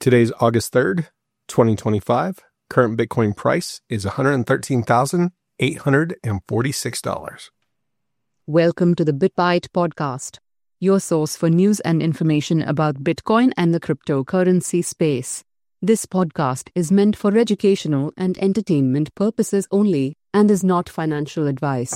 Today's August 3rd, 2025. Current Bitcoin price is $113,846. Welcome to the BitBite podcast, your source for news and information about Bitcoin and the cryptocurrency space. This podcast is meant for educational and entertainment purposes only and is not financial advice.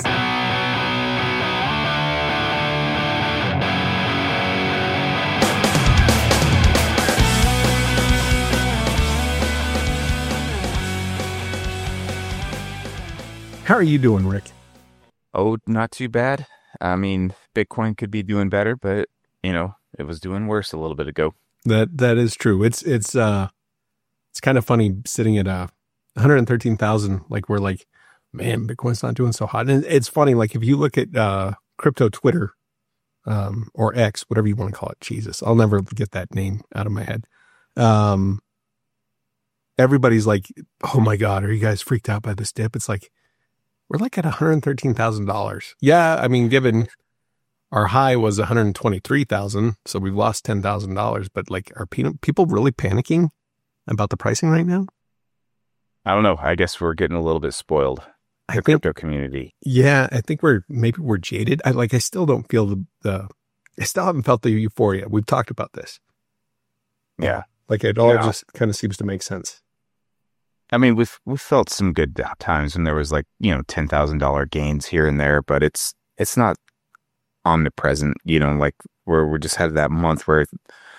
How are you doing, Rick? Oh, not too bad. I mean, Bitcoin could be doing better, but it was doing worse a little bit ago. That is true. It's kind of funny sitting at 113,000. Like we're like, man, Bitcoin's not doing so hot. And it's funny, like if you look at crypto Twitter or X, whatever you want to call it. Jesus, I'll never get that name out of my head. Everybody's like, oh my God, are you guys freaked out by this dip? It's like, we're like at $113,000. Yeah, I mean, given our high was 123,000, so we've lost $10,000. But like, are people really panicking about the pricing right now? I don't know. I guess we're getting a little bit spoiled. The crypto community. Yeah, I think we're jaded. I still don't feel I still haven't felt the euphoria. We've talked about this. Yeah, like it all just kind of seems to make sense. I mean, we've felt some good times when there was like, $10,000 gains here and there, but it's not omnipresent, like where we just had that month where,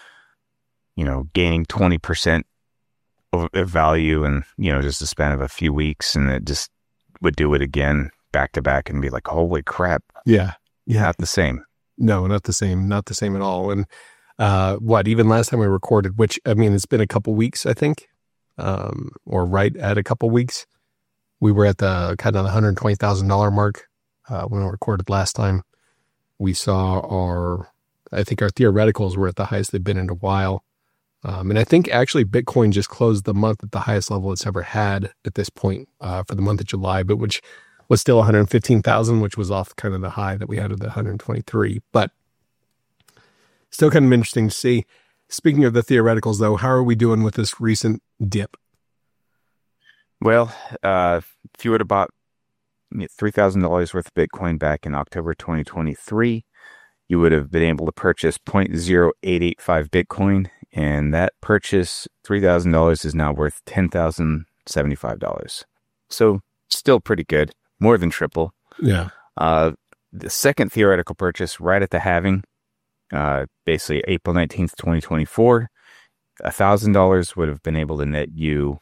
gaining 20% of value in, just a span of a few weeks, and it just would do it again back to back and be like, holy crap. Yeah. Not the same. No, not the same. Not the same at all. And even last time we recorded, which, I mean, it's been a couple weeks, I think. Or right at a couple weeks, we were at the kind of the $120,000 mark when we recorded last time. We saw I think our theoreticals were at the highest they've been in a while. And I think actually Bitcoin just closed the month at the highest level it's ever had at this point for the month of July, but which was still 115,000, which was off kind of the high that we had at the 123. But still kind of interesting to see. Speaking of the theoreticals, though, how are we doing with this recent dip? Well, if you would have bought $3,000 worth of Bitcoin back in October 2023, you would have been able to purchase 0.0885 Bitcoin, and that purchase, $3,000, is now worth $10,075. So still pretty good, more than triple. Yeah. The second theoretical purchase right at the halving, basically April 19th, 2024, $1,000 would have been able to net you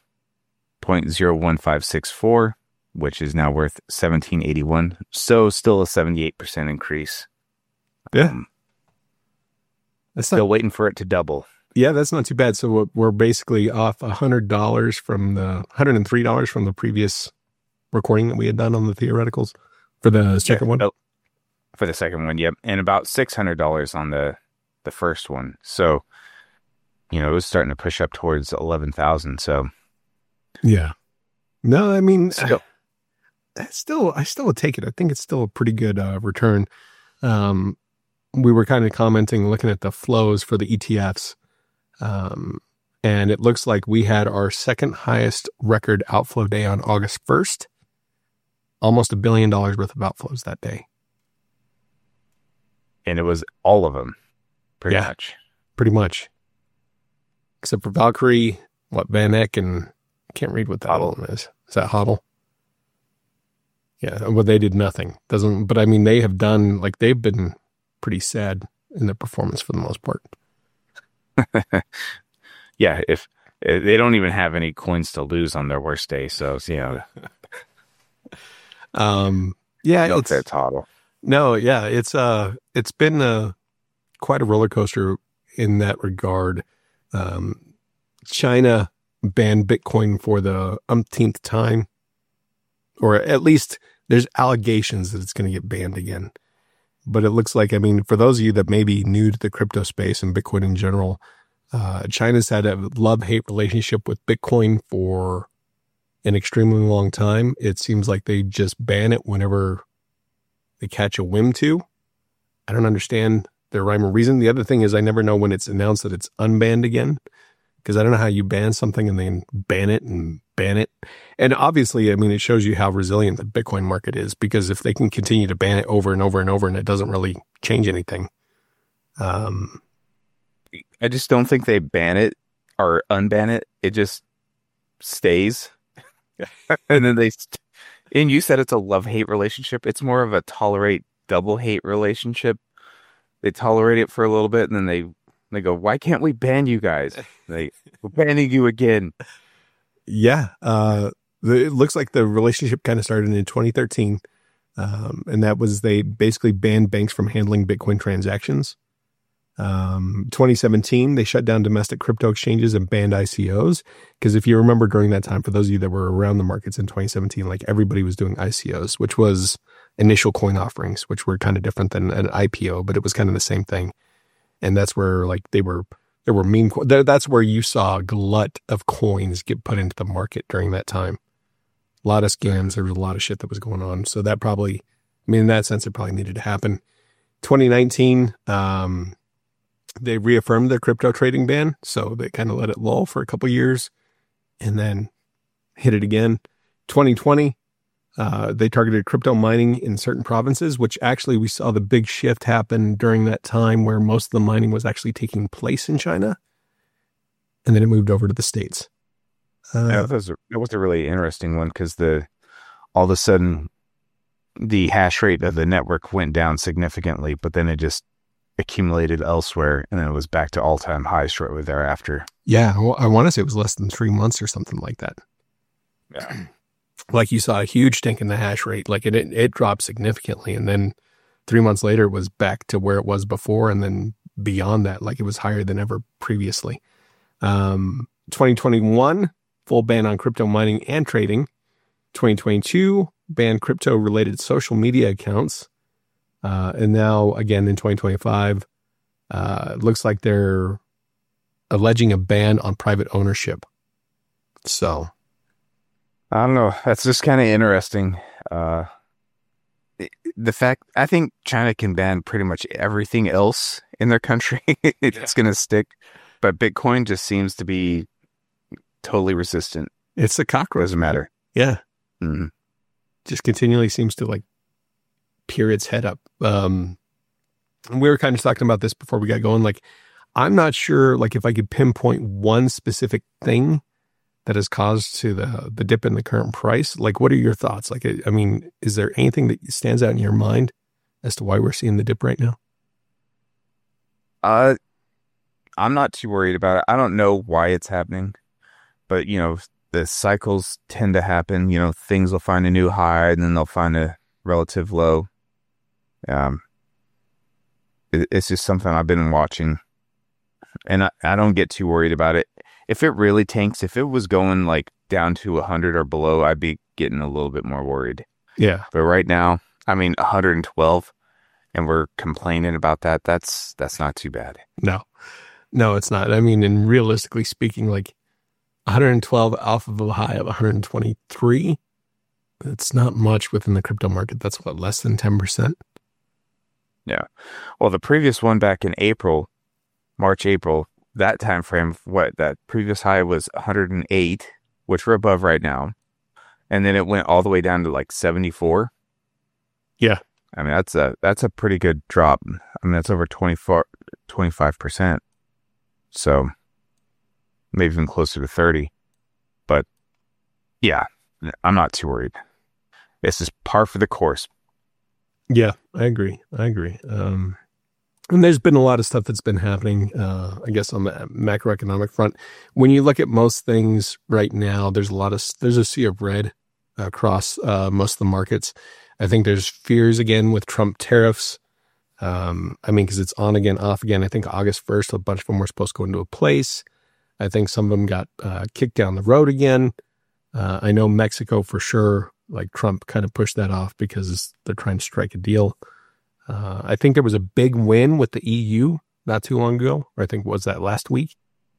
0.01564, which is now worth $1,781. So still a 78% increase. Yeah. Still waiting for it to double. Yeah, that's not too bad. So we're basically off $103 from the previous recording that we had done on the theoreticals for the second one. For the second one, yep. And about $600 on the first one. So, it was starting to push up towards 11,000. So, yeah. No, I mean, still. I still would take it. I think it's still a pretty good return. We were kind of commenting, looking at the flows for the ETFs. And it looks like we had our second highest record outflow day on August 1st. Almost $1 billion worth of outflows that day. And it was all of them, pretty much. Pretty much. Except for Valkyrie, Van Eck, and I can't read what that HODL one is. Is that HODL? Yeah, well, they did nothing. But I mean, they have done, like, they've been pretty sad in their performance for the most part. Yeah, if they don't even have any coins to lose on their worst day, so, yeah, it's HODL. No, yeah, it's been quite a roller coaster in that regard. China banned Bitcoin for the umpteenth time, or at least there's allegations that it's going to get banned again. But it looks like, I mean, for those of you that may be new to the crypto space and Bitcoin in general, China's had a love-hate relationship with Bitcoin for an extremely long time. It seems like they just ban it whenever they catch a whim to. I don't understand their rhyme or reason. The other thing is I never know when it's announced that it's unbanned again, Because I don't know how you ban something and then ban it and ban it. And obviously, I mean, it shows you how resilient the Bitcoin market is, because if they can continue to ban it over and over and over and it doesn't really change anything. I just don't think they ban it or unban it. It just stays. And then and you said it's a love-hate relationship. It's more of a tolerate double-hate relationship. They tolerate it for a little bit and then they go, why can't we ban you guys? We're banning you again. Yeah. It looks like the relationship kind of started in 2013. And that was, they basically banned banks from handling Bitcoin transactions. 2017, they shut down domestic crypto exchanges and banned ICOs. Because if you remember during that time, for those of you that were around the markets in 2017, like everybody was doing ICOs, which was initial coin offerings, which were kind of different than an IPO, but it was kind of the same thing. And that's where like there were meme, that's where you saw a glut of coins get put into the market during that time. A lot of scams. There was a lot of shit that was going on. So that probably, I mean, in that sense, it probably needed to happen. 2019, they reaffirmed their crypto trading ban. So they kind of let it lull for a couple years and then hit it again. 2020, they targeted crypto mining in certain provinces, which actually we saw the big shift happen during that time where most of the mining was actually taking place in China. And then it moved over to the States. That was a really interesting one because all of a sudden the hash rate of the network went down significantly, but then it just accumulated elsewhere and then it was back to all-time highs shortly thereafter. Yeah, well, I want to say it was less than 3 months or something like that. Yeah. Like you saw a huge dink in the hash rate. Like it dropped significantly. And then 3 months later, it was back to where it was before. And then beyond that, like it was higher than ever previously. 2021, full ban on crypto mining and trading. 2022, banned crypto-related social media accounts. And now, again, in 2025, it looks like they're alleging a ban on private ownership. So I don't know. That's just kind of interesting. The fact, I think China can ban pretty much everything else in their country. It's going to stick. But Bitcoin just seems to be totally resistant. It's a cockroach. Doesn't matter. Yeah. Mm-hmm. Just continually seems to like peer its head up. And we were kind of talking about this before we got going. Like, I'm not sure, like, if I could pinpoint one specific thing that has caused to the dip in the current price. Like, what are your thoughts? Like, I mean, is there anything that stands out in your mind as to why we're seeing the dip right now? I'm not too worried about it. I don't know why it's happening, but the cycles tend to happen. Things will find a new high and then they'll find a relative low. It's just something I've been watching, and I don't get too worried about it. If it really tanks, if it was going like down to 100 or below, I'd be getting a little bit more worried. Yeah. But right now, I mean, 112, and we're complaining about that. That's not too bad. No, it's not. I mean, and realistically speaking, like 112 off of a high of 123, it's not much within the crypto market. That's what, less than 10%? Yeah. Well, the previous one back in March, April, that time frame, that previous high was 108, which we're above right now. And then it went all the way down to like 74. Yeah. I mean, that's a pretty good drop. I mean, that's over 25%. So maybe even closer to 30. But yeah, I'm not too worried. This is par for the course. Yeah, I agree. And there's been a lot of stuff that's been happening, I guess, on the macroeconomic front. When you look at most things right now, there's a sea of red across most of the markets. I think there's fears again with Trump tariffs. I mean, because it's on again, off again. I think August 1st, a bunch of them were supposed to go into a place. I think some of them got kicked down the road again. I know Mexico for sure, like Trump kind of pushed that off because they're trying to strike a deal. I think there was a big win with the EU not too long ago, or I think was that last week?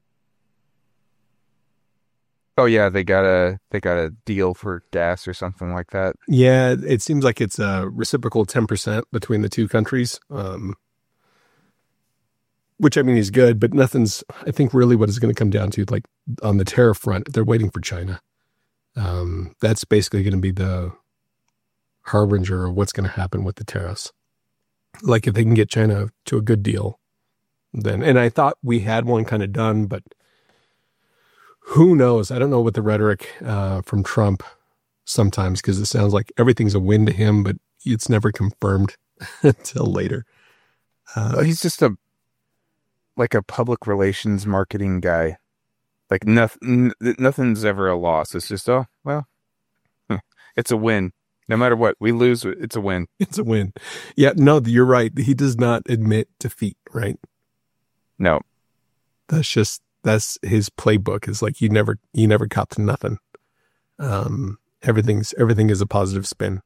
Oh yeah, they got a deal for gas or something like that. Yeah, it seems like it's a reciprocal 10% between the two countries. which I mean is good, but nothing's. I think really what it's going to come down to, like on the tariff front, they're waiting for China. That's basically going to be the harbinger of what's going to happen with the tariffs. Like if they can get China to a good deal, then, and I thought we had one kind of done, but who knows? I don't know what the rhetoric from Trump sometimes, because it sounds like everything's a win to him, but it's never confirmed until later. He's just a public relations marketing guy. Like nothing's ever a loss. It's just, it's a win. No matter what, we lose, it's a win. It's a win. Yeah, no, you're right. He does not admit defeat, right? No. That's his playbook. Is like you never cop to nothing. Everything is a positive spin.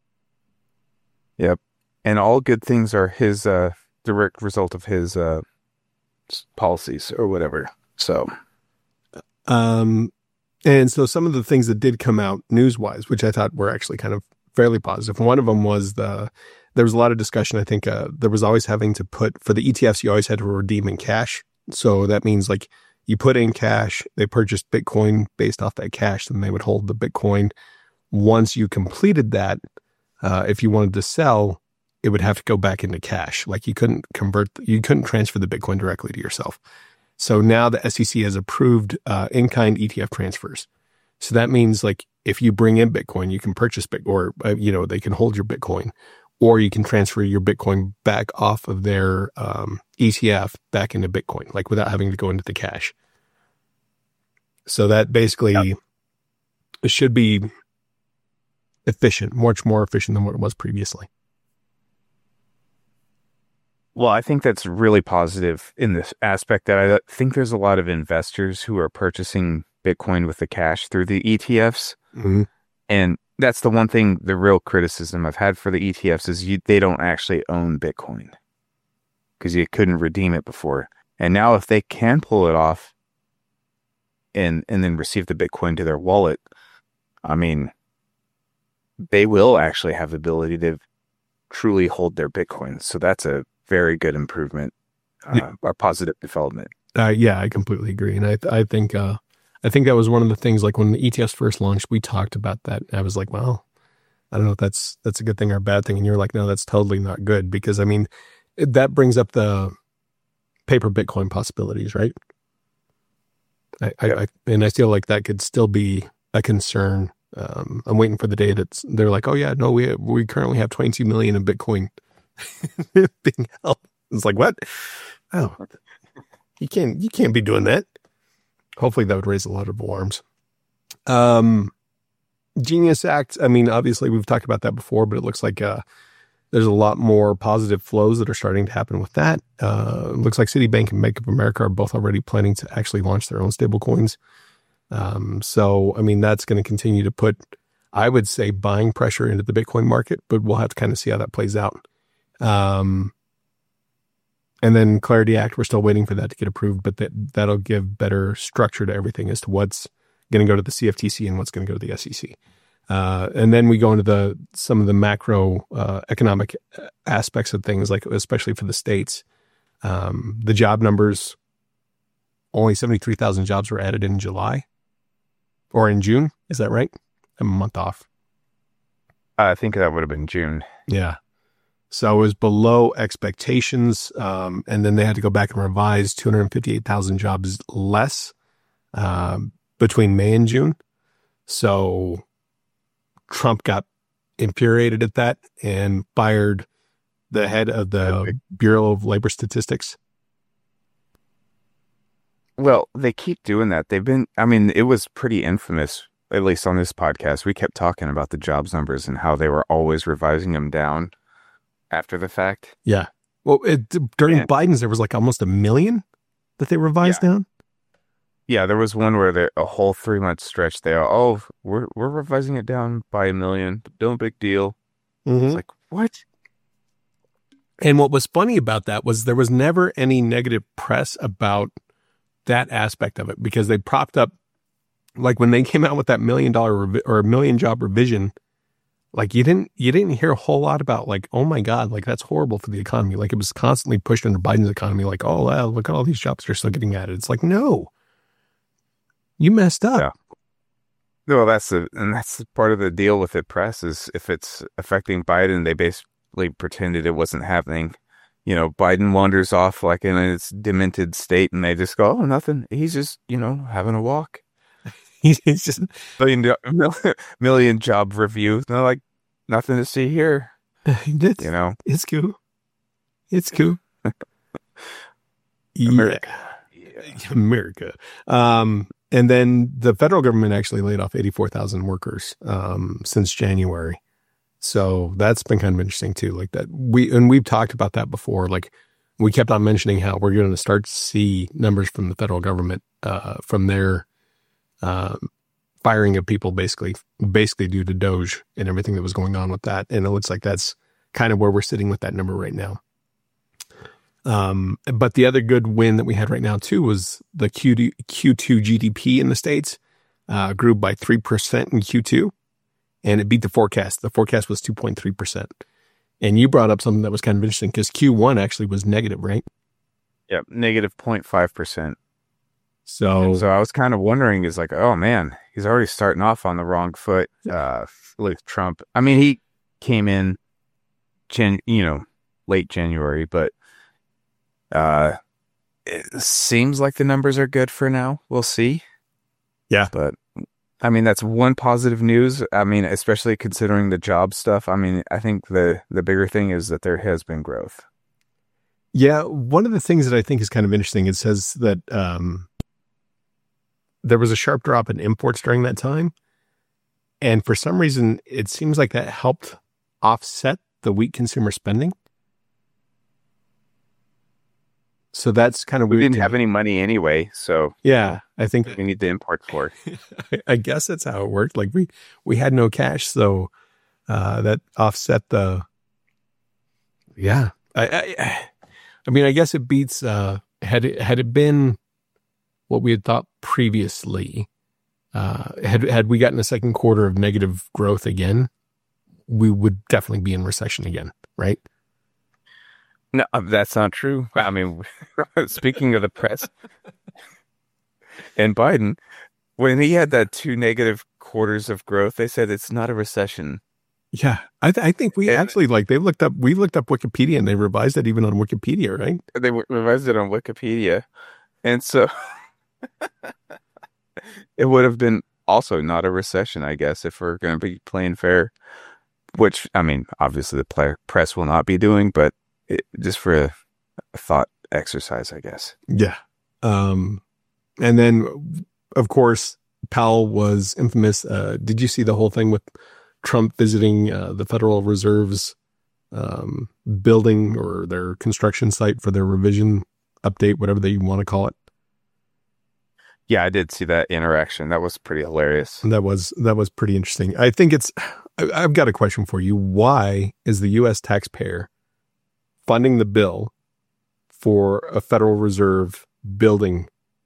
Yep. And all good things are his direct result of his policies or whatever. So and so some of the things that did come out news-wise, which I thought were actually kind of fairly positive. One of them was there was a lot of discussion. I think there was always having to put, for the ETFs, you always had to redeem in cash. So that means like you put in cash, they purchased Bitcoin based off that cash, then they would hold the Bitcoin. Once you completed that, if you wanted to sell, it would have to go back into cash. Like you couldn't transfer the Bitcoin directly to yourself. So now the SEC has approved in-kind ETF transfers. So that means like if you bring in Bitcoin, you can purchase Bitcoin, or they can hold your Bitcoin, or you can transfer your Bitcoin back off of their ETF back into Bitcoin, like without having to go into the cash. So that basically should be efficient, much more efficient than what it was previously. Well, I think that's really positive in this aspect that I think there's a lot of investors who are purchasing Bitcoin with the cash through the ETFs. Mm-hmm. And that's the one thing, the real criticism I've had for the ETFs is they don't actually own Bitcoin because you couldn't redeem it before. And now if they can pull it off and then receive the Bitcoin to their wallet, I mean, they will actually have the ability to truly hold their Bitcoin. So that's a very good improvement, a positive development. Yeah, I completely agree. And I think that was one of the things, like when the ETFs first launched, we talked about that. I was like, well, I don't know if that's a good thing or a bad thing. And you're like, no, that's totally not good, because I mean, that brings up the paper Bitcoin possibilities, right? And I feel like that could still be a concern. I'm waiting for the day that they're like, oh yeah, no, we currently have 22 million in Bitcoin being held. It's like, what? Oh, you can't be doing that. Hopefully that would raise a lot of alarms. Genius Act. I mean, obviously we've talked about that before, but it looks like there's a lot more positive flows that are starting to happen with that. It looks like Citibank and Bank of America are both already planning to actually launch their own stable coins. So, I mean, that's going to continue to put, I would say, buying pressure into the Bitcoin market, but we'll have to kind of see how that plays out. And then Clarity Act, we're still waiting for that to get approved, but that'll give better structure to everything as to what's going to go to the CFTC and what's going to go to the SEC. And then we go into some of the macro economic aspects of things, like especially for the states. The job numbers, only 73,000 jobs were added in July or in June. Is that right? I'm a month off. I think that would have been June. Yeah. So it was below expectations. And then they had to go back and revise 258,000 jobs less between May and June. So Trump got infuriated at that and fired the head of the Bureau of Labor Statistics. Well, they keep doing that. It was pretty infamous, at least on this podcast. We kept talking about the jobs numbers and how they were always revising them down after the fact. Yeah. Well, during Biden's, there was like almost 1 million that they revised down. Yeah, there was one where a whole 3-month stretch there. Oh, we're revising it down by 1 million. No big deal. Mm-hmm. It's like, what? And what was funny about that was there was never any negative press about that aspect of it, because they propped up, like when they came out with that $1 million or $1 million job revision, Like you didn't hear a whole lot about like, oh my God, like that's horrible for the economy. Like it was constantly pushed under Biden's economy. Like, oh, wow, look at all these jobs they're still getting added. It's like, no, you messed up. Yeah. Well, that's part of the deal with the press is if it's affecting Biden, they basically pretended it wasn't happening. You know, Biden wanders off like in its demented state and they just go, oh, nothing. He's just, having a walk. He's just million job review. They're like, nothing to see here. It's cool. It's cool. America. Yeah. America. And then the federal government actually laid off 84,000 workers since January. So that's been kind of interesting too. Like that we've talked about that before. Like we kept on mentioning how we're going to start to see numbers from the federal government from their firing of people basically due to Doge and everything that was going on with that. And it looks like that's kind of where we're sitting with that number right now. But the other good win that we had right now too was the Q2 GDP in the States grew by 3% in Q2 and it beat the forecast. The forecast was 2.3%. And you brought up something that was kind of interesting because Q1 actually was negative, right? Yep. Negative 0.5%. So I was kind of wondering is like, oh man, he's already starting off on the wrong foot with Trump. I mean, he came in, late January, but it seems like the numbers are good for now. We'll see. Yeah. But I mean, that's one positive news. I mean, especially considering the job stuff. I mean, I think the bigger thing is that there has been growth. Yeah. One of the things that I think is kind of interesting, it says that there was a sharp drop in imports during that time. And for some reason, it seems like that helped offset the weak consumer spending. So that's kind of weird. We didn't have any money anyway, so yeah, I think we need the imports for it. I guess that's how it worked. Like we had no cash, so that offset the. Yeah, I mean, I guess it beats. Had it been what we had thought previously, had we gotten a second quarter of negative growth again, we would definitely be in recession again, right? No, that's not true. I mean, speaking of the press and Biden, when he had that 2 negative quarters of growth, they said it's not a recession. Yeah, I think we actually we looked up Wikipedia and they revised it even on Wikipedia, right? They revised it on Wikipedia. And so it would have been also not a recession, I guess, if we're going to be playing fair, which, I mean, obviously the press will not be doing, but just for a thought exercise, I guess. Yeah. And then, of course, Powell was infamous. Did you see the whole thing with Trump visiting the Federal Reserve's building or their construction site for their revision update, whatever they want to call it? Yeah, I did see that interaction. That was pretty hilarious. That was pretty interesting. I think I've got a question for you. Why is the U.S. taxpayer funding the bill for a Federal Reserve building,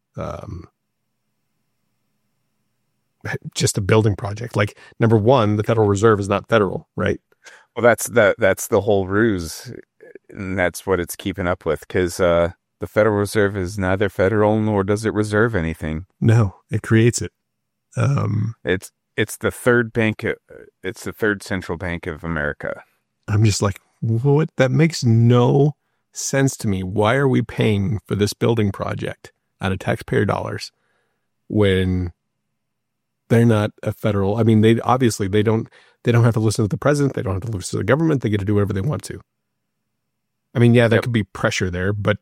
just a building project? Like, number one, the Federal Reserve is not federal, right? Well, that's the whole ruse, and that's what it's keeping up with, because the Federal Reserve is neither federal nor does it reserve anything. No, it creates it. It's the third bank. It's the third central bank of America. I'm just like, what? That makes no sense to me. Why are we paying for this building project out of taxpayer dollars when they're not a federal? I mean, they don't have to listen to the president. They don't have to listen to the government. They get to do whatever they want to. I mean, yeah, there could be pressure there, but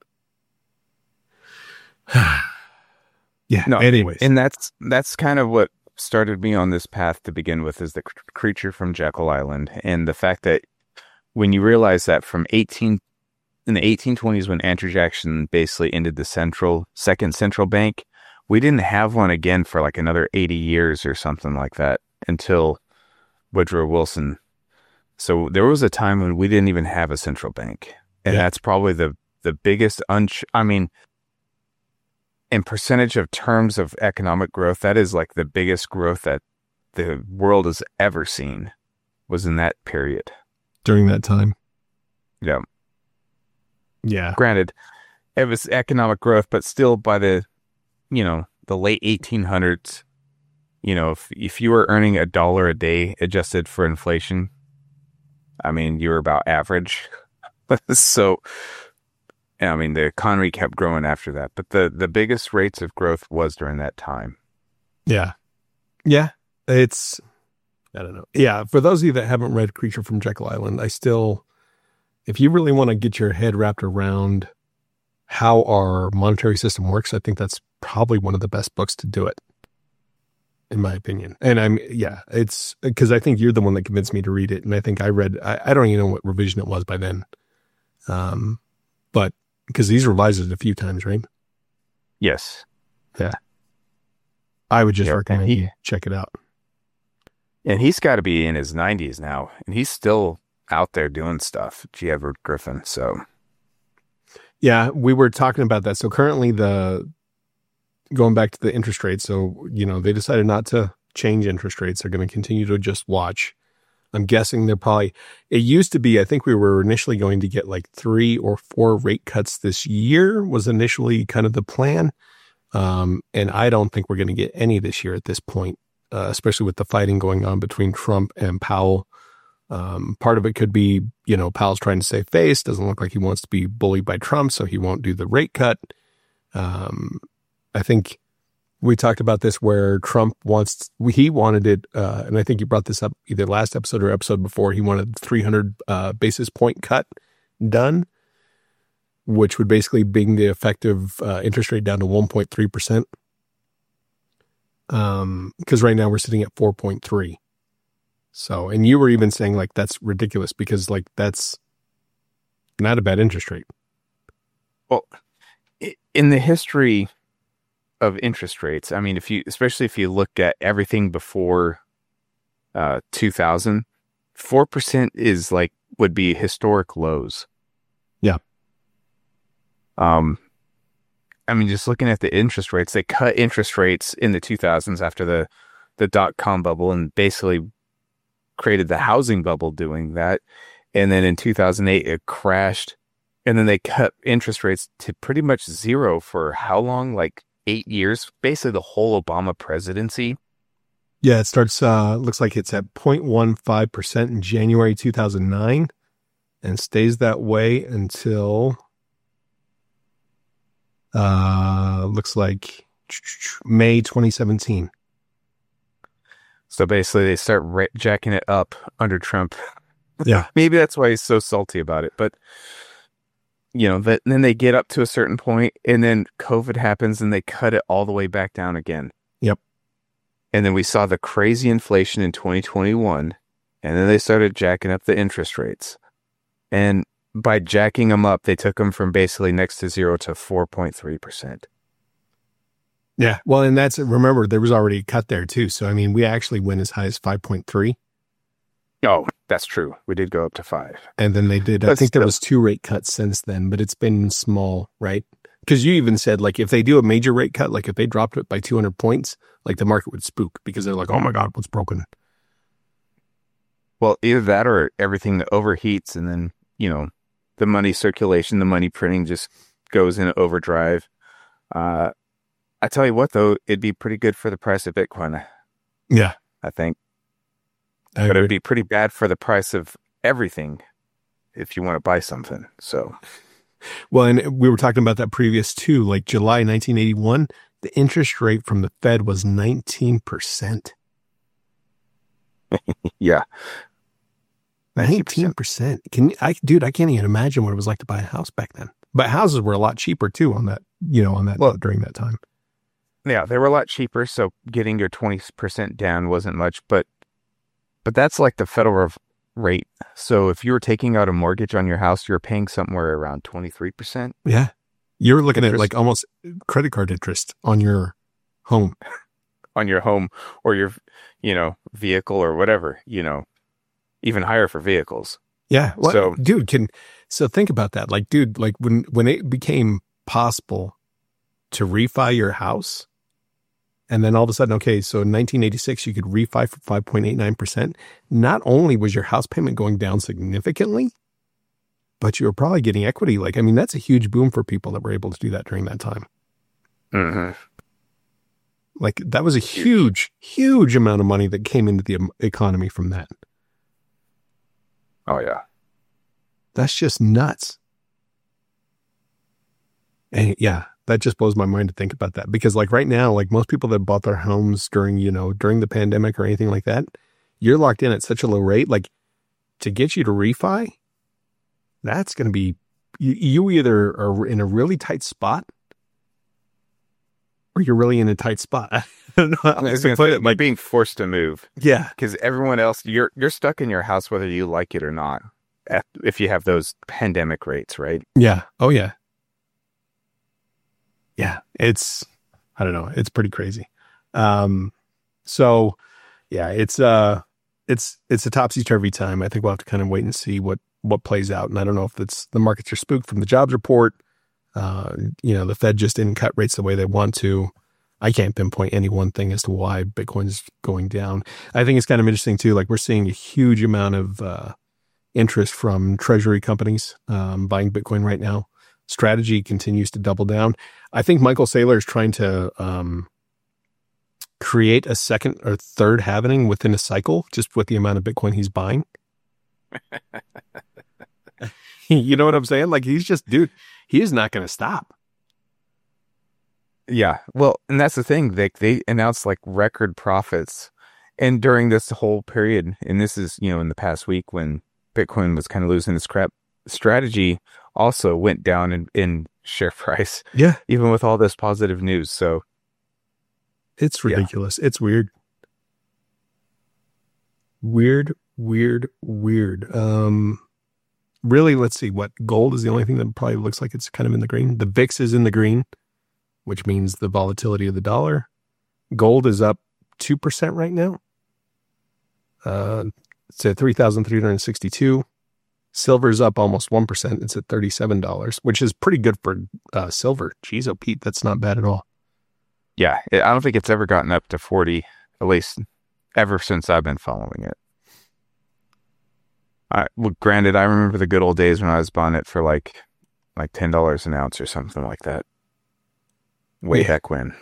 yeah. No, anyways, and that's kind of what started me on this path to begin with, is the creature from Jekyll Island, and the fact that when you realize that in the 1820s, when Andrew Jackson basically ended the second central bank, we didn't have one again for like another 80 years or something like that until Woodrow Wilson. So there was a time when we didn't even have a central bank, and that's probably the biggest. I mean, in percentage of terms of economic growth, that is like the biggest growth that the world has ever seen. was in that period. During that time. Yeah. Yeah. Granted, it was economic growth, but still by the late 1800s, if you were earning $1 a day adjusted for inflation, I mean, you were about average. So, I mean, the economy kept growing after that, but the biggest rates of growth was during that time. Yeah. Yeah. I don't know. Yeah. For those of you that haven't read Creature from Jekyll Island, if you really want to get your head wrapped around how our monetary system works, I think that's probably one of the best books to do it, in my opinion. And it's because I think you're the one that convinced me to read it. And I think I don't even know what revision it was by then. But because he's revised it a few times, right? Yes. Yeah. I would just recommend you check it out. And he's got to be in his 90s now, and he's still out there doing stuff, G. Edward Griffin. So, yeah, we were talking about that. So currently going back to the interest rates. So, they decided not to change interest rates. They're going to continue to just watch. I'm guessing it used to be, I think we were initially going to get like 3 or 4 rate cuts this year was initially kind of the plan. And I don't think we're going to get any this year at this point, especially with the fighting going on between Trump and Powell. Part of it could be, Powell's trying to save face. Doesn't look like he wants to be bullied by Trump, so he won't do the rate cut. I think we talked about this where Trump he wanted it, and I think you brought this up either last episode or episode before, he wanted 300 basis point cut done, which would basically bring the effective interest rate down to 1.3%. Because right now we're sitting at 4.3. So, and you were even saying like that's ridiculous because like that's not a bad interest rate. Well, in the history of interest rates, I mean, especially if you look at everything before 2000, 4% would be historic lows. Yeah. I mean, just looking at the interest rates, they cut interest rates in the 2000s after the dot-com bubble and basically created the housing bubble doing that. And then in 2008, it crashed. And then they cut interest rates to pretty much zero for how long? Like 8 years, basically the whole Obama presidency. Yeah, it starts, looks like it's at 0.15% in January 2009 and stays that way until, looks like May 2017. So basically they start jacking it up under Trump. Yeah. Maybe that's why he's so salty about it. But, then they get up to a certain point and then COVID happens and they cut it all the way back down again. Yep. And then we saw the crazy inflation in 2021 and then they started jacking up the interest rates. And by jacking them up, they took them from basically next to zero to 4.3%. Yeah. Well, and remember, there was already a cut there too. So, I mean, we actually went as high as 5.3. Oh, that's true. We did go up to 5. And then they did, I think there was 2 rate cuts since then, but it's been small, right? Because you even said, like, if they do a major rate cut, like if they dropped it by 200 points, like the market would spook because they're like, oh my God, what's broken? Well, either that or everything that overheats and then, the money circulation, the money printing just goes in overdrive. I tell you what, though, it'd be pretty good for the price of Bitcoin. Yeah. I think. But it'd be pretty bad for the price of everything if you want to buy something. So, well, and we were talking about that previous too, like July 1981, the interest rate from the Fed was 19%. Yeah. 19%. I can't even imagine what it was like to buy a house back then. But houses were a lot cheaper too during that time. Yeah, they were a lot cheaper. So getting your 20% down wasn't much, but that's like the federal rate. So if you were taking out a mortgage on your house, you're paying somewhere around 23%. Yeah. You're looking at like almost credit card interest on your home. On your home or your, vehicle or whatever, even higher for vehicles. Yeah. Well, so think about that. Like, dude, like when it became possible to refi your house And then all of a sudden, okay, so in 1986, you could refi for 5.89%. Not only was your house payment going down significantly, but you were probably getting equity. Like, I mean, that's a huge boom for people that were able to do that during that time. Mm-hmm. Like, that was a huge, huge amount of money that came into the economy from that. Oh, yeah. That's just nuts. And yeah, that just blows my mind to think about that, because like right now, like most people that bought their homes during the pandemic or anything like that, you're locked in at such a low rate. Like, to get you to refi, that's going to be, you either are in a really tight spot or you're really in a tight spot. I don't know how to put it. Like being forced to move. Yeah. Because everyone else, you're stuck in your house whether you like it or not, if you have those pandemic rates, right? Yeah. Oh, yeah. Yeah, I don't know. It's pretty crazy. So yeah, it's a topsy-turvy time. I think we'll have to kind of wait and see what plays out. And I don't know if it's the markets are spooked from the jobs report. The Fed just didn't cut rates the way they want to. I can't pinpoint any one thing as to why Bitcoin is going down. I think it's kind of interesting too. Like, we're seeing a huge amount of interest from treasury companies buying Bitcoin right now. Strategy continues to double down. I think Michael Saylor is trying to create a second or third halving within a cycle, just with the amount of Bitcoin he's buying. You know what I'm saying? Like, he's just, dude, he is not going to stop. Yeah. Well, and that's the thing. They announced like record profits. And during this whole period, and this is, in the past week when Bitcoin was kind of losing its crap, Strategy also went down in share price. Yeah. Even with all this positive news. So it's ridiculous. Yeah. It's weird. Weird. Really, let's see, what gold is the only thing that probably looks like it's kind of in the green. The VIX is in the green, which means the volatility of the dollar. Gold is up 2% right now. It's at 3,362. Silver's up almost 1%. It's at $37, which is pretty good for silver. Jeez, oh Pete, that's not bad at all. Yeah, I don't think it's ever gotten up to 40, at least ever since I've been following it. Well, granted, I remember the good old days when I was buying it for like $10 an ounce or something like that. Way back when.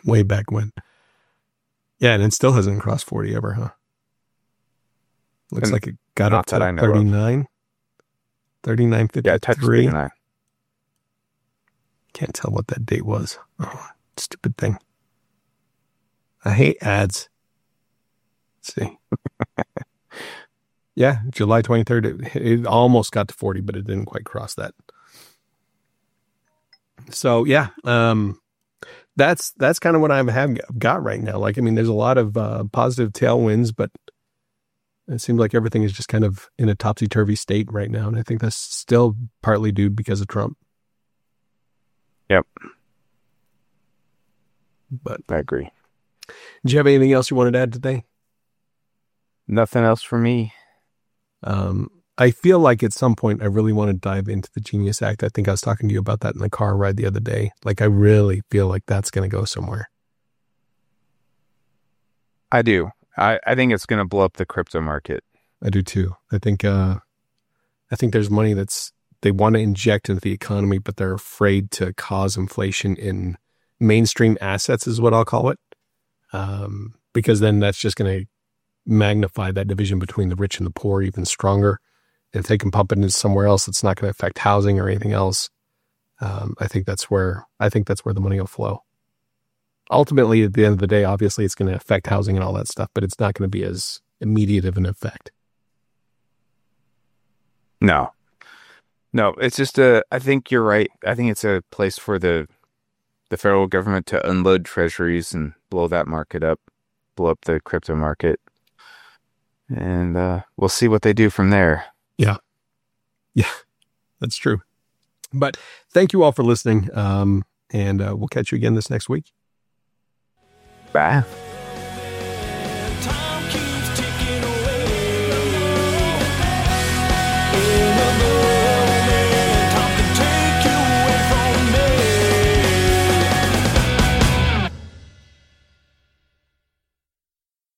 Yeah, and it still hasn't crossed 40 ever, huh? Looks like it got up to 39. 39.53. Yeah, touched 39. Can't tell what that date was. Oh, stupid thing. I hate ads. Let's see. Yeah, July 23rd. It almost got to 40, but it didn't quite cross that. So yeah, that's kind of what I've got right now. Like, I mean, there's a lot of positive tailwinds, but it seems like everything is just kind of in a topsy-turvy state right now. And I think that's still partly due because of Trump. Yep. But I agree. Do you have anything else you wanted to add today? Nothing else for me. I feel like at some point I really want to dive into the Genius Act. I think I was talking to you about that in the car ride the other day. Like, I really feel like that's going to go somewhere. I do. I think it's going to blow up the crypto market. I do too. I think there's money they want to inject into the economy, but they're afraid to cause inflation in mainstream assets, is what I'll call it. Because then that's just going to magnify that division between the rich and the poor even stronger. If they can pump it into somewhere else, it's not going to affect housing or anything else. I think that's where the money will flow. Ultimately, at the end of the day, obviously it's going to affect housing and all that stuff, but it's not going to be as immediate of an effect. No, it's just I think you're right. I think it's a place for the federal government to unload treasuries and blow that market up, blow up the crypto market. And we'll see what they do from there. Yeah, that's true. But thank you all for listening. And we'll catch you again this next week. Bye.